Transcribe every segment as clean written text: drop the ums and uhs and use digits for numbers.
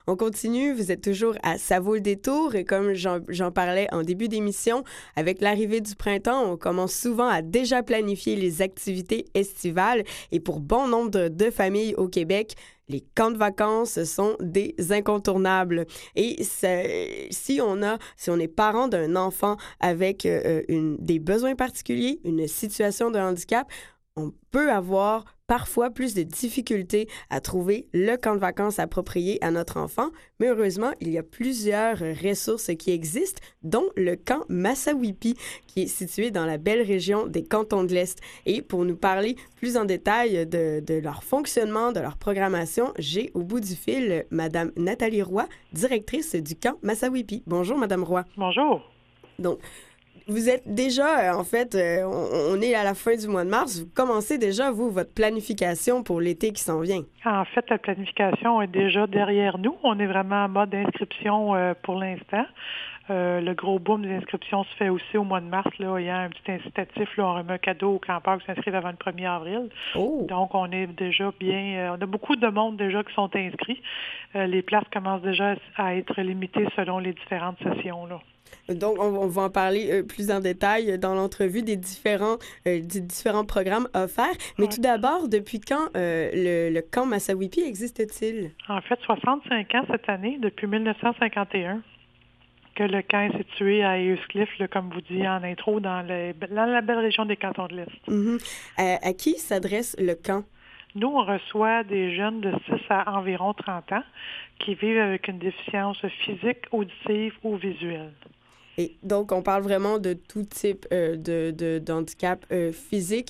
On continue, vous êtes toujours à Ça vaut le détour et comme j'en parlais en début d'émission, avec l'arrivée du printemps, on commence souvent à déjà planifier les activités estivales et pour bon nombre de familles au Québec, les camps de vacances sont des incontournables. Et si on est parent d'un enfant avec des besoins particuliers, une situation de handicap, on peut avoir parfois plus de difficultés à trouver le camp de vacances approprié à notre enfant, mais heureusement, il y a plusieurs ressources qui existent, dont le camp Massawippi, qui est situé dans la belle région des Cantons de l'Est. Et pour nous parler plus en détail de leur fonctionnement, de leur programmation, j'ai au bout du fil Madame Nathalie Roy, directrice du camp Massawippi. Bonjour, Madame Roy. Bonjour. Donc, vous êtes déjà, on est à la fin du mois de mars. Vous commencez déjà, votre planification pour l'été qui s'en vient. En fait, la planification est déjà derrière nous. On est vraiment en mode inscription pour l'instant. Le gros boom des inscriptions se fait aussi au mois de mars. Là, il y a un petit incitatif. Là, on remet un cadeau aux campeurs qui s'inscrivent avant le 1er avril. Oh. Donc, on est déjà bien... on a beaucoup de monde déjà qui sont inscrits. Les places commencent déjà à être limitées selon les différentes sessions, là. Donc, on va en parler plus en détail dans l'entrevue des différents programmes offerts. Mais tout d'abord, depuis quand le camp Massawippi existe-t-il? En fait, 65 ans cette année, depuis 1951, que le camp est situé à Euscliffe, comme vous dites en intro, dans la belle région des Cantons de l'Est. Mm-hmm. À qui s'adresse le camp? Nous, on reçoit des jeunes de 6 à environ 30 ans qui vivent avec une déficience physique, auditive ou visuelle. Et donc, on parle vraiment de tout type d'handicap physique.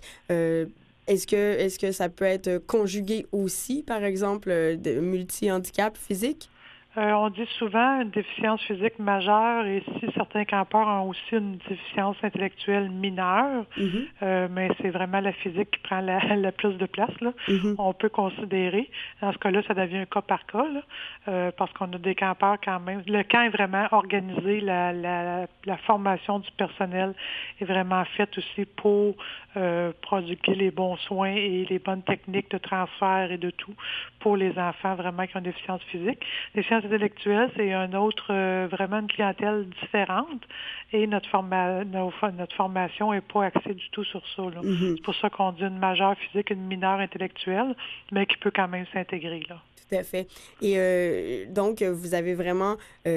Est-ce que ça peut être conjugué aussi, par exemple, de multi-handicap physique? On dit souvent une déficience physique majeure et si certains campeurs ont aussi une déficience intellectuelle mineure, mais c'est vraiment la physique qui prend la plus de place, là. On peut considérer. Dans ce cas-là, ça devient un cas par cas, là, parce qu'on a des campeurs quand même. Le camp est vraiment organisé, la formation du personnel est vraiment faite aussi pour prodiguer les bons soins et les bonnes techniques de transfert et de tout pour les enfants vraiment qui ont une déficience physique. Déficience intellectuelle, c'est vraiment une clientèle différente et notre formation n'est pas axée du tout sur ça, là. C'est pour ça qu'on dit une majeure physique, une mineure intellectuelle, mais qui peut quand même s'intégrer, là. Tout à fait. Et donc, vous avez vraiment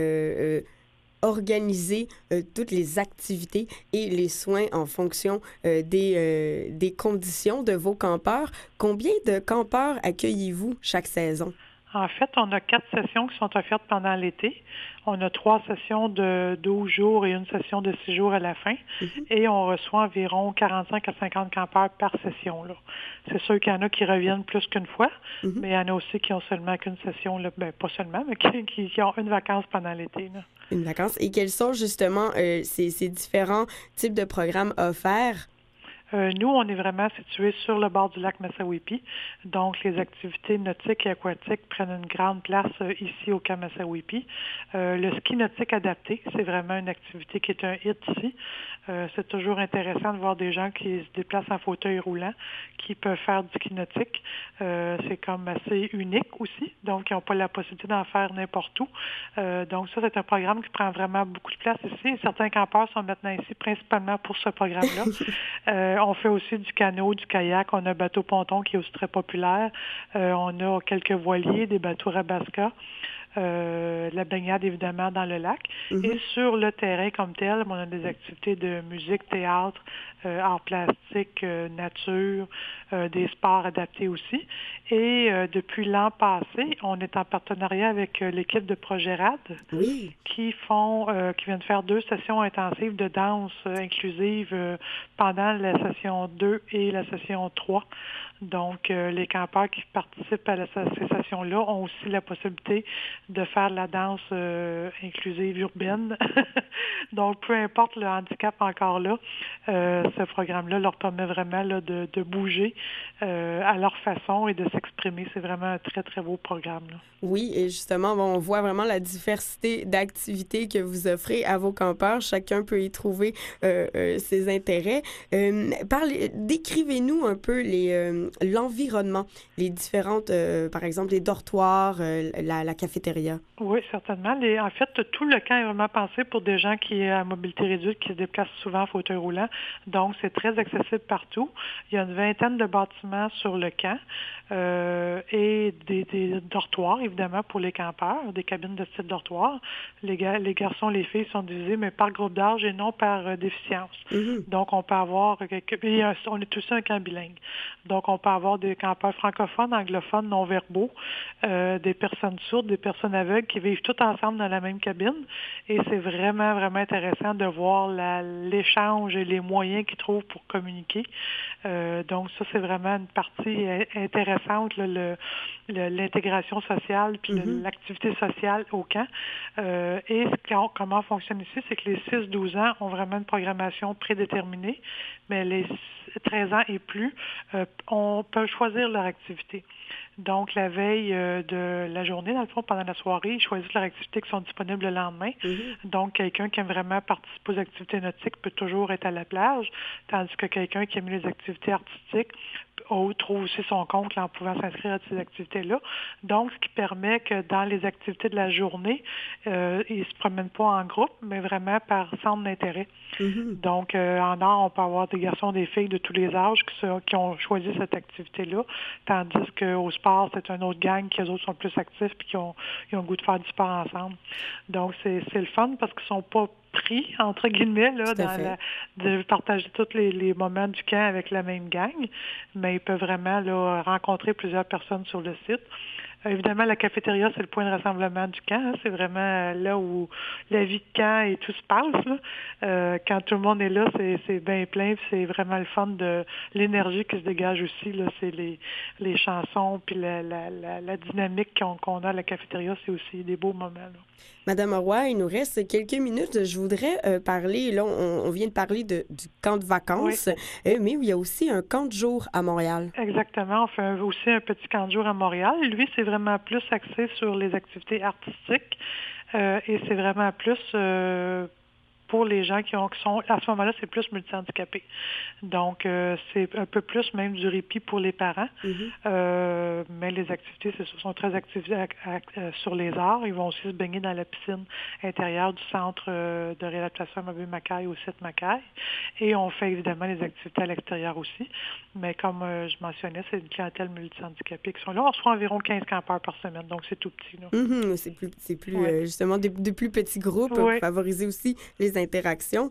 organisé toutes les activités et les soins en fonction des conditions de vos campeurs. Combien de campeurs accueillez-vous chaque saison? En fait, on a 4 sessions qui sont offertes pendant l'été. On a 3 sessions de 12 jours et une session de 6 jours à la fin. Et on reçoit environ 45 à 50 campeurs par session, là. C'est sûr qu'il y en a qui reviennent plus qu'une fois, mais il y en a aussi qui ont seulement qu'une session, là. Ben, pas seulement, mais qui ont une vacance pendant l'été, là. Une vacance. Et quels sont justement ces différents types de programmes offerts? Nous, on est vraiment situés sur le bord du lac Massawippi. Donc, les activités nautiques et aquatiques prennent une grande place ici au camp Massawippi. Le ski nautique adapté, c'est vraiment une activité qui est un hit ici. C'est toujours intéressant de voir des gens qui se déplacent en fauteuil roulant, qui peuvent faire du ski nautique. C'est comme assez unique aussi. Donc, ils n'ont pas la possibilité d'en faire n'importe où. Donc, ça, c'est un programme qui prend vraiment beaucoup de place ici. Certains campeurs sont maintenant ici principalement pour ce programme-là. On fait aussi du canot, du kayak. On a un bateau-ponton qui est aussi très populaire. On a quelques voiliers, des bateaux Rabasca. La baignade, évidemment, dans le lac. Et sur le terrain comme tel, on a des activités de musique, théâtre, arts plastiques, nature, des sports adaptés aussi. Et depuis l'an passé, on est en partenariat avec l'équipe de Projet RAD qui viennent faire 2 sessions intensives de danse inclusive pendant la session 2 et la session 3. Donc, les campeurs qui participent à ces sessions-là ont aussi la possibilité de faire de la danse inclusive urbaine. Donc, peu importe le handicap encore là, ce programme-là leur permet vraiment là, de bouger à leur façon et de s'exprimer. C'est vraiment un très, très beau programme, là. Oui, et justement, on voit vraiment la diversité d'activités que vous offrez à vos campeurs. Chacun peut y trouver ses intérêts. Décrivez-nous un peu l'environnement, les différentes, par exemple, les dortoirs, la cafétéria cafétéria. Oui, certainement. En fait, tout le camp est vraiment pensé pour des gens qui ont à mobilité réduite, qui se déplacent souvent en fauteuil roulant. Donc, c'est très accessible partout. Il y a une vingtaine de bâtiments sur le camp et des dortoirs, évidemment, pour les campeurs, des cabines de style dortoir. Les garçons, les filles sont divisés, mais par groupe d'âge et non par déficience. Mhm. Donc, on peut avoir on est tous un camp bilingue. Donc, on peut avoir des campeurs francophones, anglophones, non-verbaux, des personnes sourdes, des personnes aveugles qui vivent tous ensemble dans la même cabine. Et c'est vraiment, vraiment intéressant de voir l'échange et les moyens qu'ils trouvent pour communiquer. Donc, ça, c'est vraiment une partie intéressante, là, l'intégration sociale puis Mhm. l'activité sociale au camp. Et comment fonctionne ici, c'est que les 6-12 ans ont vraiment une programmation prédéterminée, mais les 13 ans et plus, on peut choisir leur activité. Donc, la veille de la journée, dans le fond, pendant la soirée, ils choisissent leurs activités qui sont disponibles le lendemain. Mhm. Donc, quelqu'un qui aime vraiment participer aux activités nautiques peut toujours être à la plage, tandis que quelqu'un qui aime les activités artistiques trouve aussi son compte là, en pouvant s'inscrire à ces activités-là. Donc, ce qui permet que dans les activités de la journée, ils ne se promènent pas en groupe, mais vraiment par centre d'intérêt. Mhm. Donc, en art, on peut avoir des garçons, des filles de tous les âges qui ont choisi cette activité-là, tandis qu'au sport, c'est une autre gang qui, eux autres, sont plus actifs et ils ont le goût de faire du sport ensemble. Donc, c'est le fun parce qu'ils ne sont pas pris, entre guillemets, là, Tout à fait. de partager tous les moments du camp avec la même gang, mais ils peuvent vraiment là, rencontrer plusieurs personnes sur le site. Évidemment, la cafétéria, c'est le point de rassemblement du camp. C'est vraiment là où la vie de camp et tout se passe. Là. Quand tout le monde est là, c'est bien plein. C'est vraiment le fun de l'énergie qui se dégage aussi. Là. C'est les chansons puis la dynamique qu'on a à la cafétéria. C'est aussi des beaux moments. Là. Madame Roy, il nous reste quelques minutes. Je voudrais parler, là, on vient de parler du camp de Oui. vacances, mais il y a aussi un camp de jour à Montréal. Exactement. On fait aussi un petit camp de jour à Montréal. Lui, c'est vraiment plus axé sur les activités artistiques et c'est vraiment plus pour les gens qui sont, à ce moment-là, c'est plus multihandicapés. Donc, c'est un peu plus même du répit pour les parents. Mhm. Mais les activités, ce sont très actives sur les arts. Ils vont aussi se baigner dans la piscine intérieure du centre de réadaptation Mobile Macaille au site Macaille. Et on fait évidemment les activités à l'extérieur aussi. Mais comme je mentionnais, c'est une clientèle multihandicapée qui sont là. On reçoit environ 15 campeurs par semaine, donc c'est tout petit. Là. Mhm. C'est plus Oui. Justement de plus petits groupes Oui. pour favoriser aussi les interactions.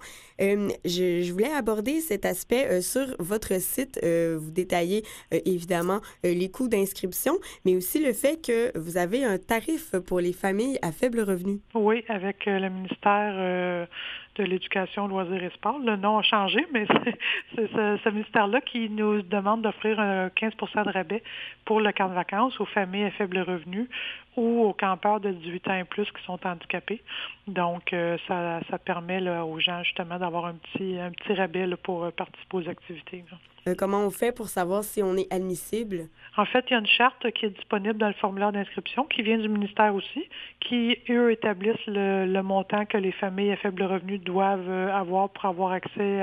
Je voulais aborder cet aspect sur votre site. Vous détaillez évidemment les coûts d'inscription, mais aussi le fait que vous avez un tarif pour les familles à faible revenu. Oui, avec le ministère de l'Éducation, Loisirs et Sport. Le nom a changé, mais c'est ce ministère-là qui nous demande d'offrir 15 de rabais pour le camp de vacances aux familles à faible revenu ou aux campeurs de 18 ans et plus qui sont handicapés. Donc, ça permet là, aux gens justement d'avoir un petit rabais là, pour participer aux activités. Là. Comment on fait pour savoir si on est admissible? En fait, il y a une charte qui est disponible dans le formulaire d'inscription qui vient du ministère aussi, qui, eux, établissent le montant que les familles à faible revenu doivent avoir pour avoir accès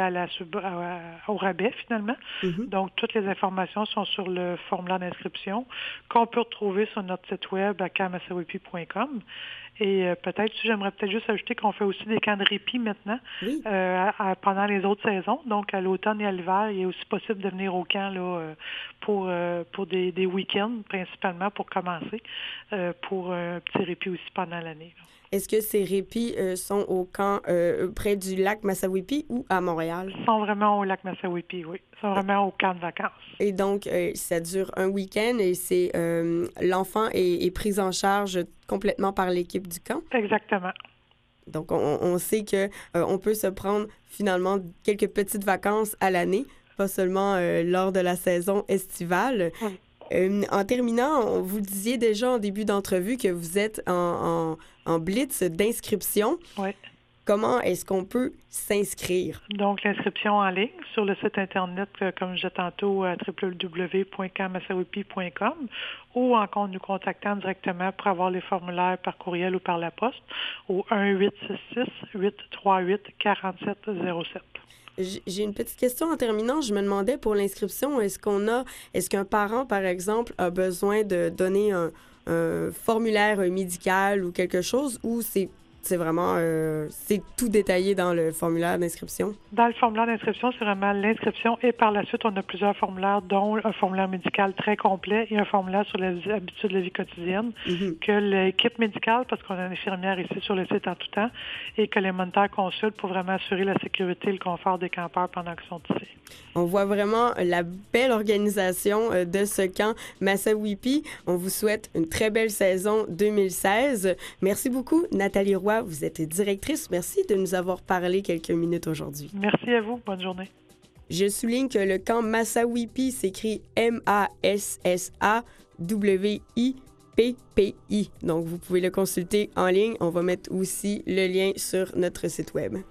au rabais, finalement. Mhm. Donc, toutes les informations sont sur le formulaire d'inscription qu'on peut retrouver sur notre site web à camp-massawepie.com. Et j'aimerais peut-être juste ajouter qu'on fait aussi des camps de répit maintenant Oui. pendant les autres saisons. Donc, à l'automne et à l'hiver, il est aussi possible de venir au camp là, pour des week-ends, principalement pour commencer, pour un petit répit aussi pendant l'année. Là. Est-ce que ces répits sont au camp près du lac Massawepie ou à Montréal? Ils sont vraiment au lac Massawepie, oui. Ils sont vraiment au camp de vacances. Et donc, ça dure un week-end et c'est l'enfant est pris en charge complètement par l'équipe du camp. Exactement. Donc, on sait que on peut se prendre finalement quelques petites vacances à l'année, pas seulement lors de la saison estivale. Oui. En terminant, vous disiez déjà en début d'entrevue que vous êtes en blitz d'inscription. Oui. Comment est-ce qu'on peut s'inscrire? Donc, l'inscription en ligne sur le site Internet, comme je disais tantôt, à www.camp-massawepie.com ou encore nous contactant directement pour avoir les formulaires par courriel ou par la poste au 1-866-838-4707. J'ai une petite question en terminant. Je me demandais pour l'inscription, est-ce qu'un parent, par exemple, a besoin de donner un formulaire médical ou quelque chose, ou c'est vraiment, c'est tout détaillé dans le formulaire d'inscription? Dans le formulaire d'inscription, c'est vraiment l'inscription et par la suite, on a plusieurs formulaires, dont un formulaire médical très complet et un formulaire sur les habitudes de la vie quotidienne que l'équipe médicale, parce qu'on a une infirmière ici sur le site en tout temps, et que les moniteurs consultent pour vraiment assurer la sécurité et le confort des campeurs pendant qu'ils sont ici. On voit vraiment la belle organisation de ce camp Massawippi. On vous souhaite une très belle saison 2016. Merci beaucoup, Nathalie Roy. Vous êtes directrice. Merci de nous avoir parlé quelques minutes aujourd'hui. Merci à vous. Bonne journée. Je souligne que le camp Massawippi s'écrit Massawippi. Donc, vous pouvez le consulter en ligne. On va mettre aussi le lien sur notre site web.